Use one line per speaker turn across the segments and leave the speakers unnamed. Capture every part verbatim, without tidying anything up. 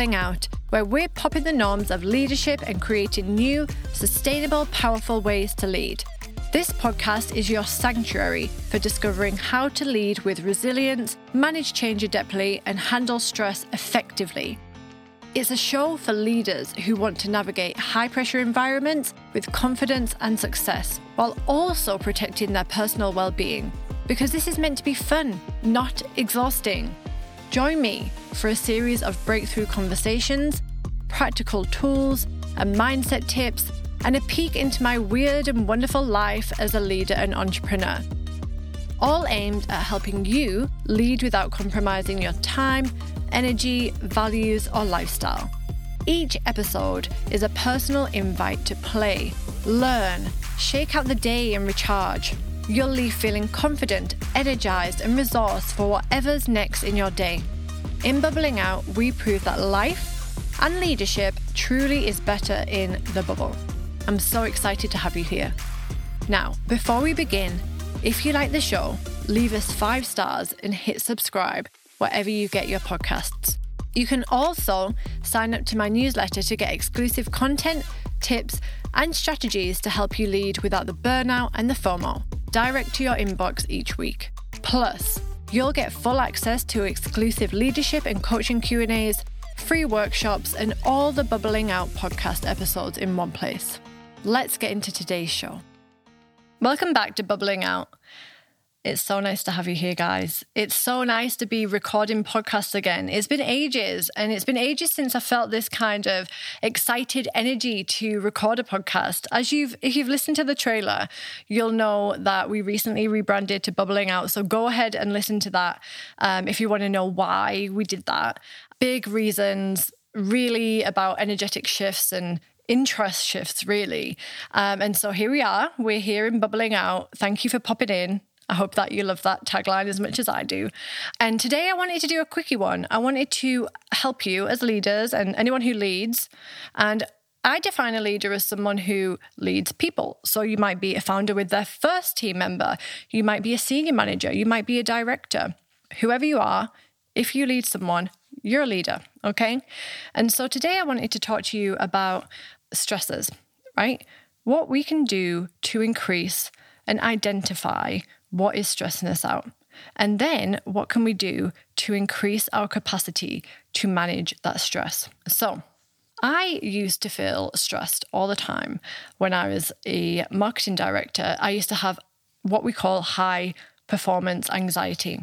Bubbling Out, where we're popping the norms of leadership and creating new, sustainable, powerful ways to lead. This podcast is your sanctuary for discovering how to lead with resilience, manage change adeptly, and handle stress effectively. It's a show for leaders who want to navigate high-pressure environments with confidence and success, while also protecting their personal well-being. Because this is meant to be fun, not exhausting. Join me for a series of breakthrough conversations, practical tools, and mindset tips, and a peek into my weird and wonderful life as a leader and entrepreneur. All aimed at helping you lead without compromising your time, energy, values, or lifestyle. Each episode is a personal invite to play, learn, shake out the day and recharge. You'll leave feeling confident, energized, and resourced for whatever's next in your day. In Bubbling Out, we prove that life and leadership truly is better in the bubble. I'm so excited to have you here. Now, before we begin, if you like the show, leave us five stars and hit subscribe wherever you get your podcasts. You can also sign up to my newsletter to get exclusive content, tips, and strategies to help you lead without the burnout and the FOMO, direct to your inbox each week. Plus, you'll get full access to exclusive leadership and coaching Q and A's, free workshops, and all the Bubbling Out podcast episodes in one place. Let's get into today's show. Welcome back to Bubbling Out. It's so nice to have you here, guys. It's so nice to be recording podcasts again. It's been ages, and it's been ages since I felt this kind of excited energy to record a podcast. As you've, if you've listened to the trailer, you'll know that we recently rebranded to Bubbling Out. So go ahead and listen to that um, if you want to know why we did that. Big reasons, really about energetic shifts and interest shifts, really. Um, and so here we are. We're here in Bubbling Out. Thank you for popping in. I hope that you love that tagline as much as I do. And today I wanted to do a quickie one. I wanted to help you as leaders and anyone who leads. And I define a leader as someone who leads people. So you might be a founder with their first team member. You might be a senior manager. You might be a director. Whoever you are, if you lead someone, you're a leader, okay? And so today I wanted to talk to you about stressors, right? What we can do to increase and identify what is stressing us out. And then what can we do to increase our capacity to manage that stress? So I used to feel stressed all the time when I was a marketing director. I used to have what we call high performance anxiety.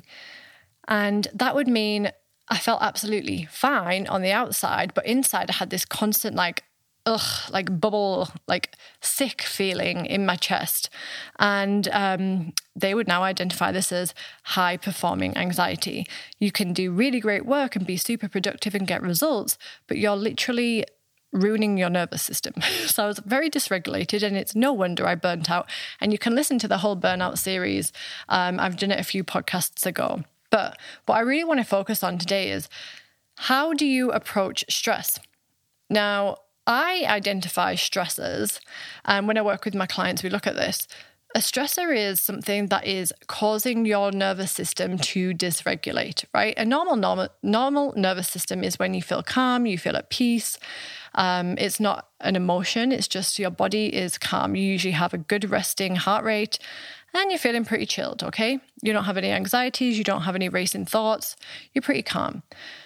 And that would mean I felt absolutely fine on the outside, but inside I had this constant like ugh, like bubble, like sick feeling in my chest. And um, they would now identify this as high performing anxiety. You can do really great work and be super productive and get results, but you're literally ruining your nervous system. So I was very dysregulated, and it's no wonder I burnt out. And you can listen to the whole burnout series. Um, I've done it a few podcasts ago. But what I really want to focus on today is how do you approach stress? Now, I identify stressors, and when I work with my clients, we look at this. A stressor is something that is causing your nervous system to dysregulate, right? A normal, normal, normal nervous system is when you feel calm, you feel at peace. Um, it's not an emotion, it's just your body is calm. You usually have a good resting heart rate, and you're feeling pretty chilled, okay? You don't have any anxieties, you don't have any racing thoughts, you're pretty calm.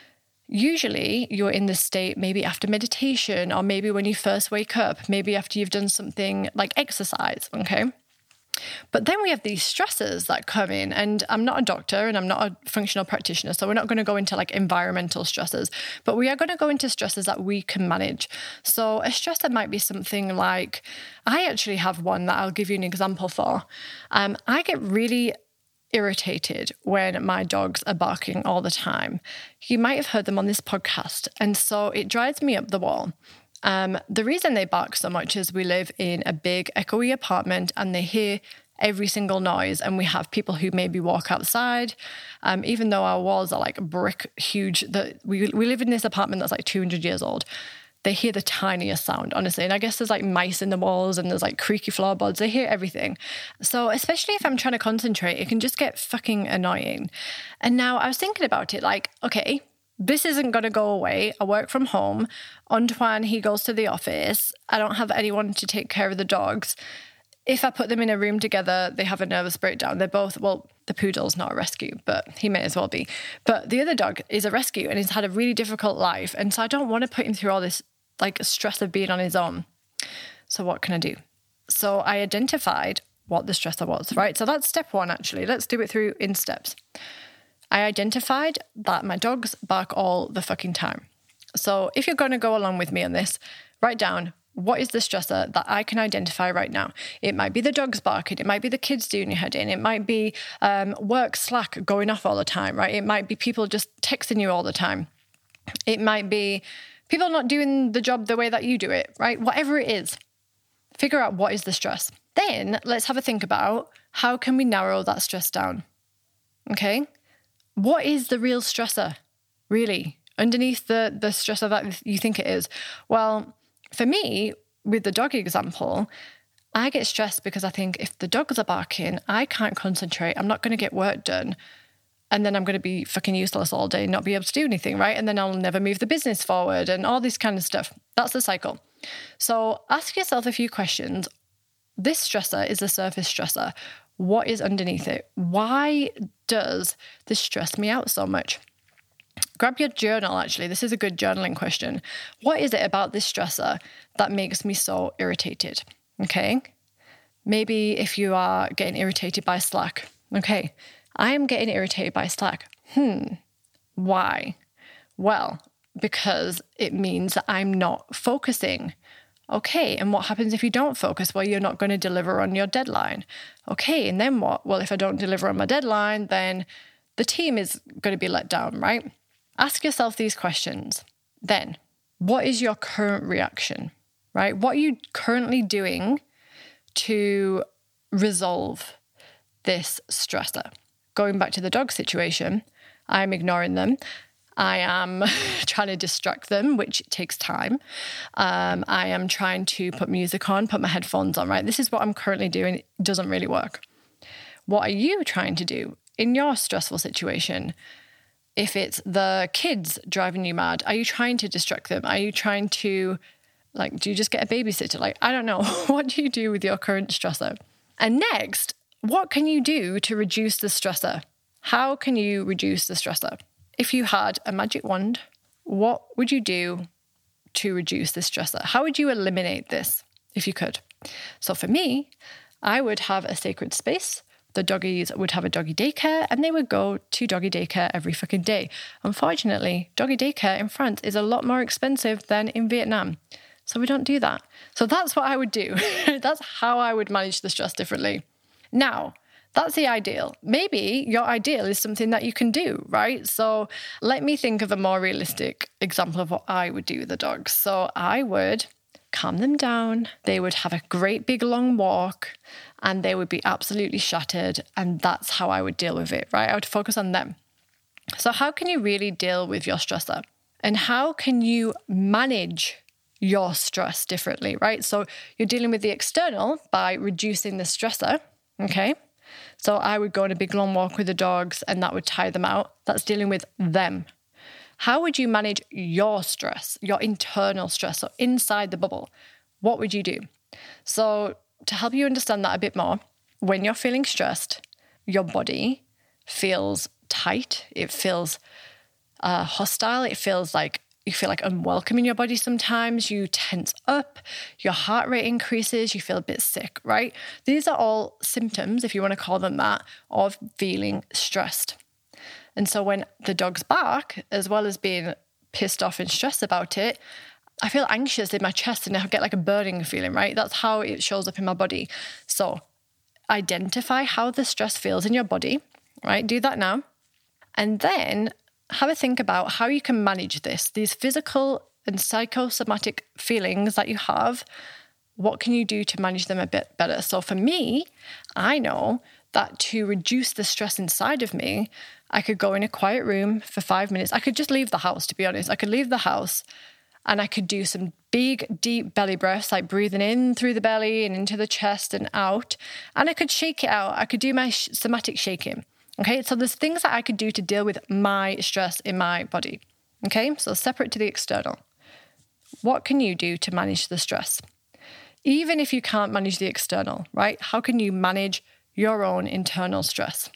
Usually you're in this state maybe after meditation, or maybe when you first wake up, maybe after you've done something like exercise, okay? But then we have these stressors that come in, and I'm not a doctor and I'm not a functional practitioner, so we're not going to go into like environmental stressors, but we are going to go into stressors that we can manage. So a stressor might be something like, I actually have one that I'll give you an example for. Um, I get really irritated when my dogs are barking all the time. You might have heard them on this podcast, and so it drives me up the wall. Um, the reason they bark so much is we live in a big echoey apartment, and they hear every single noise, and we have people who maybe walk outside. Um, even though our walls are like brick huge, that we we live in this apartment that's like two hundred years old. They hear the tiniest sound, honestly. And I guess there's like mice in the walls, and there's like creaky floorboards. They hear everything. So especially if I'm trying to concentrate, it can just get fucking annoying. And now I was thinking about it like, okay, this isn't going to go away. I work from home. Antoine, he goes to the office. I don't have anyone to take care of the dogs. If I put them in a room together, they have a nervous breakdown. They're both, well, the poodle's not a rescue, but he may as well be. But the other dog is a rescue and he's had a really difficult life. And so I don't want to put him through all this like stress of being on his own. So what can I do? So I identified what the stressor was, right? So that's step one, actually. Let's do it through in steps. I identified that my dogs bark all the fucking time. So if you're going to go along with me on this, write down, what is the stressor that I can identify right now? It might be the dogs barking. It might be the kids doing your head in. It might be um, work Slack going off all the time, right? It might be people just texting you all the time. It might be people not doing the job the way that you do it, right? Whatever it is, figure out what is the stress. Then let's have a think about how can we narrow that stress down, okay? What is the real stressor, really, underneath the, the stressor that you think it is? Well, for me, with the dog example, I get stressed because I think if the dogs are barking, I can't concentrate. I'm not going to get work done. And then I'm going to be fucking useless all day and not be able to do anything, right? And then I'll never move the business forward and all this kind of stuff. That's the cycle. So ask yourself a few questions. This stressor is a surface stressor. What is underneath it? Why does this stress me out so much? Grab your journal, actually. This is a good journaling question. What is it about this stressor that makes me so irritated? Okay. Maybe if you are getting irritated by Slack. Okay. I am getting irritated by Slack. Hmm. Why? Well, because it means that I'm not focusing. Okay, and what happens if you don't focus? Well, you're not going to deliver on your deadline. Okay, and then what? Well, if I don't deliver on my deadline, then the team is going to be let down, right? Ask yourself these questions. Then, what is your current reaction, right? What are you currently doing to resolve this stressor? Going back to the dog situation, I'm ignoring them. I am trying to distract them, which takes time. Um, I am trying to put music on, put my headphones on, right? This is what I'm currently doing. It doesn't really work. What are you trying to do in your stressful situation? If it's the kids driving you mad, are you trying to distract them? Are you trying to, like, do you just get a babysitter? Like, I don't know. What do you do with your current stressor? And next, what can you do to reduce the stressor? How can you reduce the stressor? If you had a magic wand, what would you do to reduce this stressor? How would you eliminate this if you could? So for me, I would have a sacred space. The doggies would have a doggy daycare and they would go to doggy daycare every fucking day. Unfortunately, doggy daycare in France is a lot more expensive than in Vietnam. So we don't do that. So that's what I would do. That's how I would manage the stress differently. Now, that's the ideal. Maybe your ideal is something that you can do, right? So let me think of a more realistic example of what I would do with the dogs. So I would calm them down. They would have a great big long walk and they would be absolutely shattered. And that's how I would deal with it, right? I would focus on them. So how can you really deal with your stressor? And how can you manage your stress differently, right? So you're dealing with the external by reducing the stressor, okay? So I would go on a big long walk with the dogs and that would tire them out. That's dealing with them. How would you manage your stress, your internal stress, so inside the bubble? What would you do? So to help you understand that a bit more, when you're feeling stressed, your body feels tight. It feels uh, hostile. It feels like you feel like unwelcome in your body sometimes. You tense up, your heart rate increases, you feel a bit sick, right? These are all symptoms, if you want to call them that, of feeling stressed. And so when the dogs bark, as well as being pissed off and stressed about it, I feel anxious in my chest and I get like a burning feeling, right? That's how it shows up in my body. So identify how the stress feels in your body, right? Do that now. And then have a think about how you can manage this, these physical and psychosomatic feelings that you have. What can you do to manage them a bit better? So for me, I know that to reduce the stress inside of me, I could go in a quiet room for five minutes. I could just leave the house, to be honest. I could leave the house and I could do some big, deep belly breaths, like breathing in through the belly and into the chest and out. And I could shake it out. I could do my somatic shaking. Okay, so there's things that I could do to deal with my stress in my body. Okay, so separate to the external. What can you do to manage the stress? Even if you can't manage the external, right? How can you manage your own internal stress?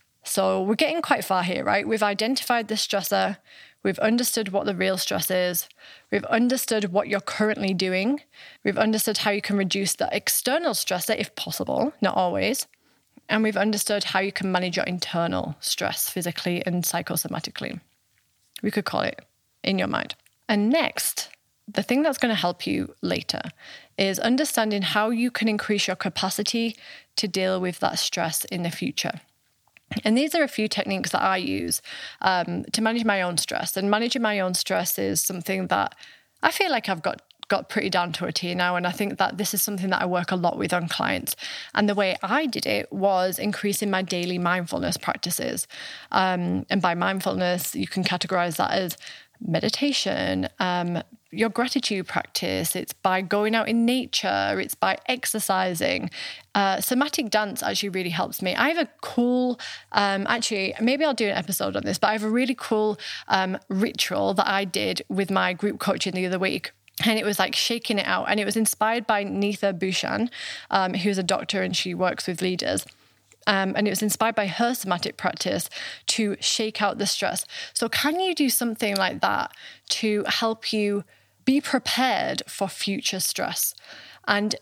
So we're getting quite far here, right? We've identified the stressor. We've understood what the real stress is. We've understood what you're currently doing. We've understood how you can reduce the external stressor if possible, not always. And we've understood how you can manage your internal stress physically and psychosomatically. We could call it in your mind. And next, the thing that's going to help you later is understanding how you can increase your capacity to deal with that stress in the future. And these are a few techniques that I use um, to manage my own stress. And managing my own stress is something that I feel like I've got got pretty down to a T now. And I think that this is something that I work a lot with on clients. And the way I did it was increasing my daily mindfulness practices. Um, and by mindfulness, you can categorize that as meditation, um, your gratitude practice. It's by going out in nature. It's by exercising. Uh, somatic dance actually really helps me. I have a cool, um, actually, maybe I'll do an episode on this, but I have a really cool um, ritual that I did with my group coaching the other week. And it was like shaking it out. And it was inspired by Neetha Bhushan, um, who's a doctor and she works with leaders. Um, and it was inspired by her somatic practice to shake out the stress. So can you do something like that to help you be prepared for future stress and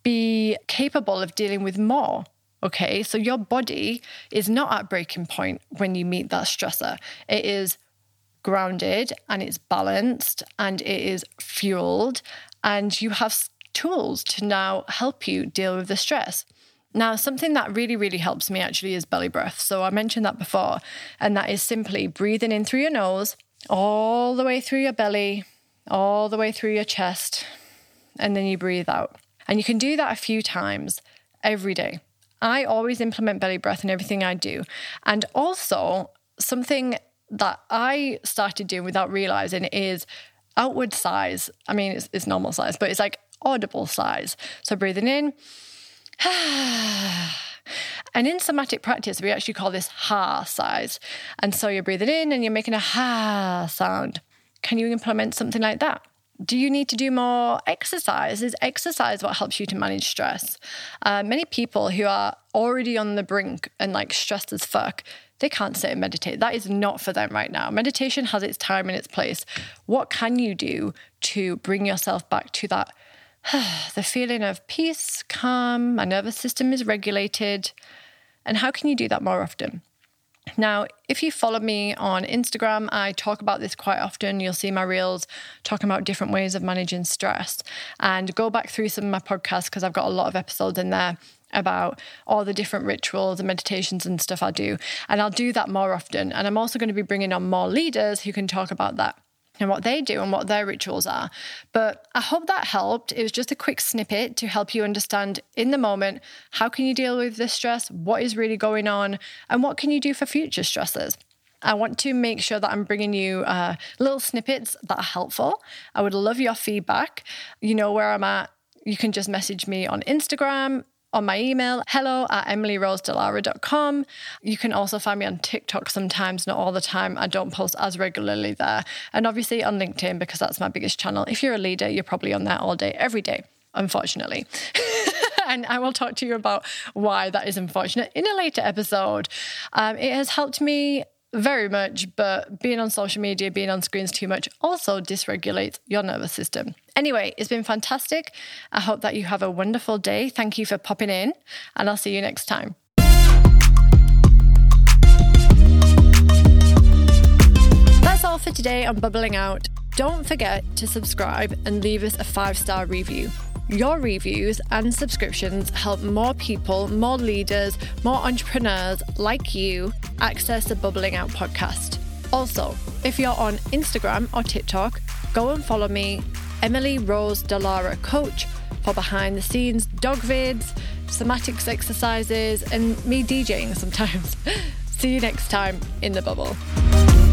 be capable of dealing with more? Okay, so your body is not at breaking point when you meet that stressor. It is grounded and it's balanced and it is fueled, and you have tools to now help you deal with the stress. Now, something that really, really helps me actually is belly breath. So I mentioned that before, and that is simply breathing in through your nose, all the way through your belly, all the way through your chest, and then you breathe out. And you can do that a few times every day. I always implement belly breath in everything I do. And also, something that I started doing without realizing is outward sighs. I mean, it's, it's normal sighs, but it's like audible sighs. So breathing in, and in somatic practice, we actually call this ha sighs. And so you're breathing in and you're making a ha sound. Can you implement something like that? Do you need to do more exercise? Is exercise what helps you to manage stress? Uh, many people who are already on the brink and like stressed as fuck, they can't sit and meditate. That is not for them right now. Meditation has its time and its place. What can you do to bring yourself back to that the feeling of peace, calm, my nervous system is regulated? And how can you do that more often? Now, if you follow me on Instagram, I talk about this quite often. You'll see my reels talking about different ways of managing stress. And go back through some of my podcasts because I've got a lot of episodes in there about all the different rituals and meditations and stuff I do. And I'll do that more often. And I'm also going to be bringing on more leaders who can talk about that and what they do and what their rituals are. But I hope that helped. It was just a quick snippet to help you understand in the moment, how can you deal with this stress? What is really going on? And what can you do for future stresses? I want to make sure that I'm bringing you uh, little snippets that are helpful. I would love your feedback. You know where I'm at. You can just message me on Instagram, on my email, hello at emily rose delara dot com. You can also find me on TikTok sometimes, not all the time. I don't post as regularly there. And obviously on LinkedIn, because that's my biggest channel. If you're a leader, you're probably on there all day, every day, unfortunately. And I will talk to you about why that is unfortunate in a later episode. Um, it has helped me very much, but being on social media, being on screens too much also dysregulates your nervous system. Anyway, it's been fantastic. I hope that you have a wonderful day. Thank you for popping in, and I'll see you next time. That's all for today on Bubbling Out. Don't forget to subscribe and leave us a five-star review. Your reviews and subscriptions help more people, more leaders, more entrepreneurs like you access the Bubbling Out podcast. Also, if you're on Instagram or TikTok, go and follow me, Emily Rose Delara Coach, for behind the scenes dog vids, somatics exercises, and me DJing sometimes. See you next time in the bubble.